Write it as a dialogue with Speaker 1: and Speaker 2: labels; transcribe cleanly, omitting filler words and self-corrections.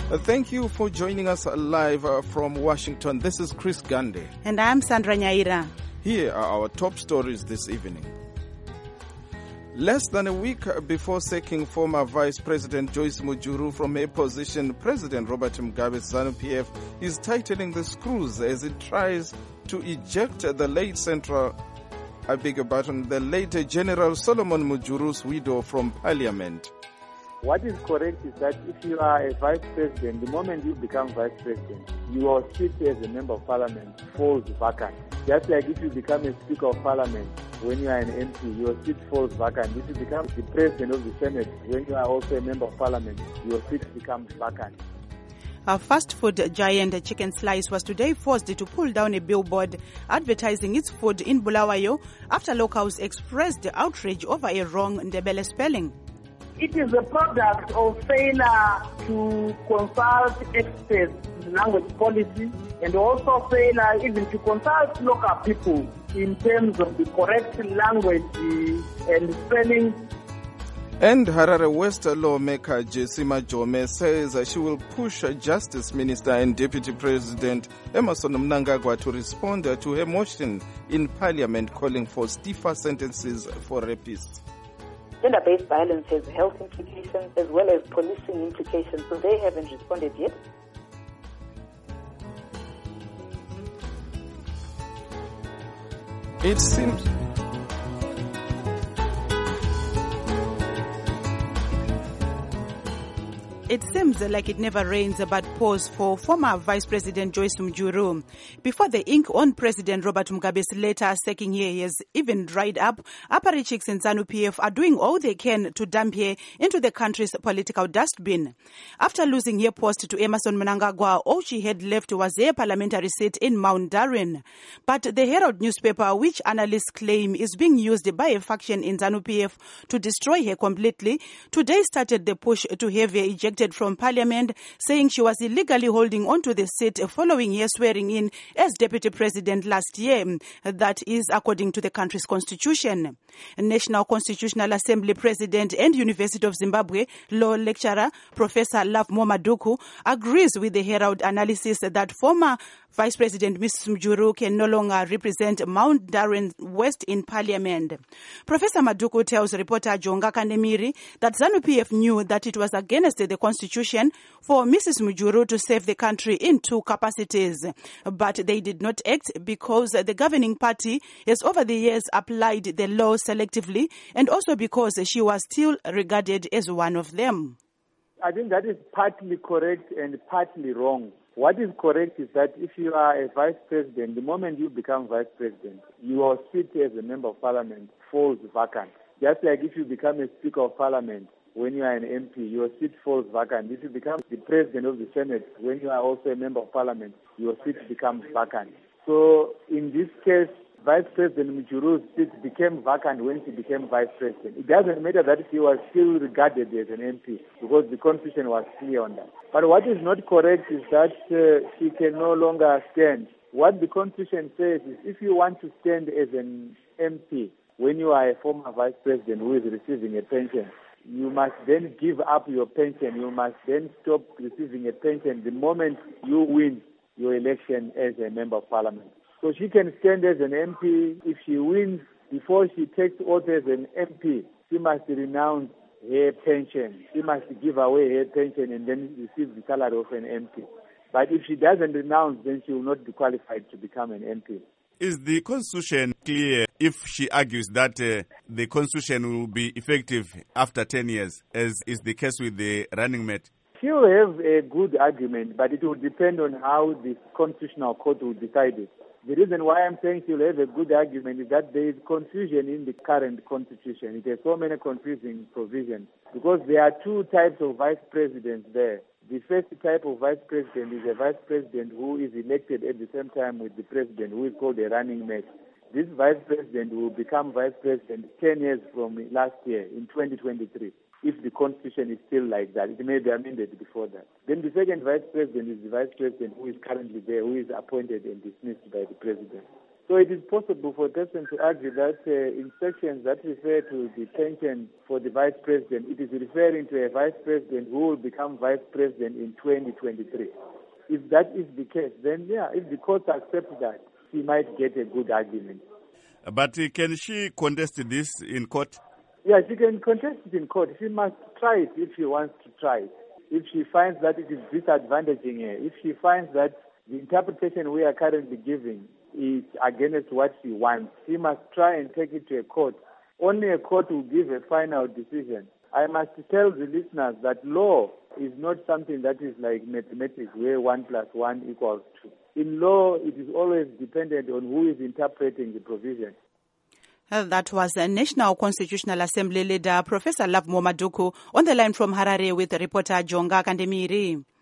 Speaker 1: Thank you for joining us live from Washington. This is Chris Gande.
Speaker 2: And I'm Sandra Nyaira.
Speaker 1: Here are our top stories this evening. Less than a week before sacking former Vice President Joyce Mujuru from her position, President Robert Mugabe's ZANU-PF is tightening the screws as it tries to eject the late General Solomon Mujuru's widow from parliament.
Speaker 3: What is correct is that if you are a vice president, the moment you become vice president, your seat as a member of parliament falls vacant. Just like if you become a speaker of parliament, when you are an MP, your seat falls vacant. If you become the president of the Senate, when you are also a member of parliament, your seat becomes vacant.
Speaker 2: A fast food giant Chicken Slice was today forced to pull down a billboard advertising its food in Bulawayo after locals expressed outrage over a wrong Ndebele spelling.
Speaker 4: It is a product of failure to consult experts in language policy and also failure even to consult local people in terms of the correct language and spelling.
Speaker 1: And Harare West lawmaker Jesima Jome says she will push Justice Minister and Deputy President Emmerson Mnangagwa to respond to her motion in Parliament calling for stiffer sentences for rapists.
Speaker 5: Gender-based violence has health implications as well as policing implications, so they haven't responded yet.
Speaker 1: It seems
Speaker 2: like it never rains, but pause for former Vice President Joyce Mujuru. Before the ink on President Robert Mugabe's letter sacking her has even dried up, Apparatchiks and ZANU-PF are doing all they can to dump her into the country's political dustbin. After losing her post to Emmerson Mnangagwa, all she had left was her parliamentary seat in Mount Darwin. But the Herald newspaper, which analysts claim is being used by a faction in ZANU-PF to destroy her completely, today started the push to have her ejected from parliament, saying she was illegally holding on to the seat following her swearing in as deputy president last year. That is according to the country's constitution. National Constitutional Assembly President and University of Zimbabwe law lecturer Professor Love Maduku agrees with the Herald analysis that former Vice President Mrs. Mujuru can no longer represent Mount Darwin West in Parliament. Professor Maduku tells reporter Jonga Kandemiri that ZANU-PF knew that it was against the constitution for Mrs. Mujuru to save the country in two capacities. But they did not act because the governing party has over the years applied the law selectively and also because she was still regarded as one of them.
Speaker 3: I think that is partly correct and partly wrong. What is correct is that if you are a vice president, the moment you become vice president, your seat as a member of parliament falls vacant. Just like if you become a speaker of parliament, when you are an MP, your seat falls vacant. If you become the president of the Senate, when you are also a member of parliament, your seat becomes vacant. So in this case, Vice President Mujuru's seat became vacant when she became vice president. It doesn't matter that she was still regarded as an MP because the constitution was clear on that. But what is not correct is that she can no longer stand. What the constitution says is if you want to stand as an MP when you are a former vice president who is receiving a pension, you must then give up your pension. You must then stop receiving a pension the moment you win your election as a member of parliament. So she can stand as an MP. If she wins, before she takes oath as an MP, she must renounce her pension. She must give away her pension and then receive the salary of an MP. But if she doesn't renounce, then she will not be qualified to become an MP.
Speaker 6: Is the constitution clear if she argues that the constitution will be effective after 10 years, as is the case with the running mate?
Speaker 3: She will have a good argument, but it will depend on how the Constitutional Court will decide it. The reason why I'm saying she'll have a good argument is that there is confusion in the current constitution. It has so many confusing provisions because there are two types of vice presidents there. The first type of vice president is a vice president who is elected at the same time with the president, who is called a running mate. This vice president will become vice president 10 years from last year in 2023. If the constitution is still like that, it may be amended before that. Then the second vice president is the vice president who is currently there, who is appointed and dismissed by the president. So it is possible for a person to argue that in sections that refer to the pension for the vice president, it is referring to a vice president who will become vice president in 2023. If that is the case, then if the court accepts that, she might get a good argument.
Speaker 6: But can she contest this in court?
Speaker 3: Yeah, she can contest it in court. She must try it if she wants to try it. If she finds that it is disadvantaging her, if she finds that the interpretation we are currently giving is against what she wants, she must try and take it to a court. Only a court will give a final decision. I must tell the listeners that law is not something that is like mathematics where 1 + 1 = 2. In law, it is always dependent on who is interpreting the provision.
Speaker 2: That was a National Constitutional Assembly leader, Professor Lovemore Maduku, on the line from Harare with reporter Jonga Kandemiri.